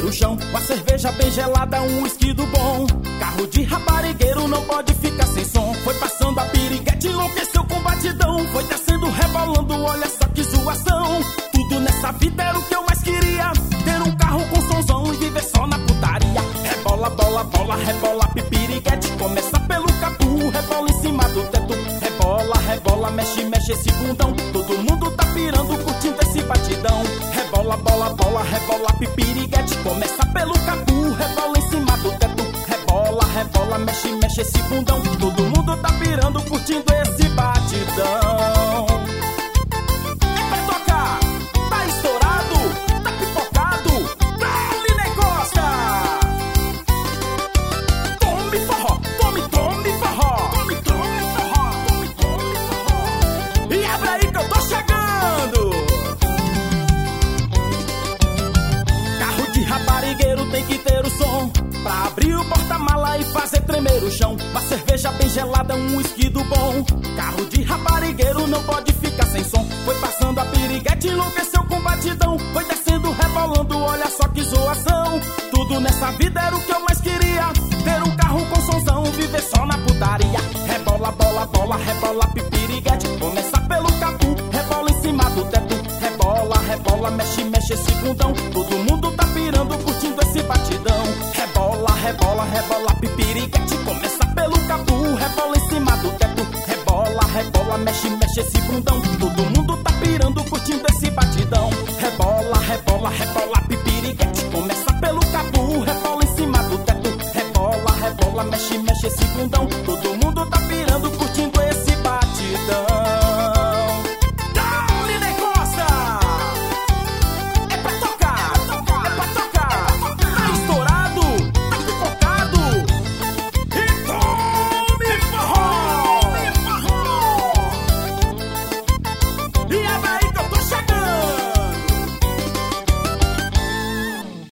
tremer o chão. Uma cerveja bem gelada, um whisky do bom. Carro de raparigueiro não pode ficar sem som. Foi passando a piriguete, enlouqueceu com batidão. Foi descendo, rebolando, olha só que zoação. Tudo nessa vida era o que eu mais queria, ter um carro com sonzão e viver só na putaria. Rebola, bola, bola, rebola, pipiriguete. Começa pelo capu, rebola em cima do teto. Rebola, rebola, mexe, mexe esse bundão. Todo mundo tá pirando, curtindo esse batidão. Rebola, bola, bola, rebola, pipiriguete. Começa pelo capu, rebola em cima do teto. Rebola, rebola, mexe, mexe esse bundão. Todo mundo tá pirando, curtindo esse batidão. É pra tocar, tá estourado, tá pipocado. Dá-lhe na costa. Tome forró, tome, tome forró. Tome, tome forró, tome, tome forró. E abre aí que eu tô chegando. Carro de raparigueiro tem que ter o som pra abrir o porta-mala e fazer tremer o chão. Uma cerveja bem gelada, um whisky do bom. Carro de raparigueiro não pode ficar sem som. Foi passando a piriguete, enlouqueceu com batidão. Foi descendo, rebolando, olha só que zoação. Tudo nessa vida era o que eu mais queria, ter um carro com sonzão, viver só na putaria. Rebola, bola, bola, rebola, pipiriguete. Começa pelo capu, rebola em cima do teto. Rebola, rebola, mexe, mexe esse bundão. Todo mundo tá pirando, curtindo esse batidão. Rebola, rebola, rebola, pipiriguete. Começa pelo capu, rebola em cima do teto. Rebola, rebola, mexe, mexe esse bundão. Todo mundo tá pirando, curtindo esse batidão. Rebola,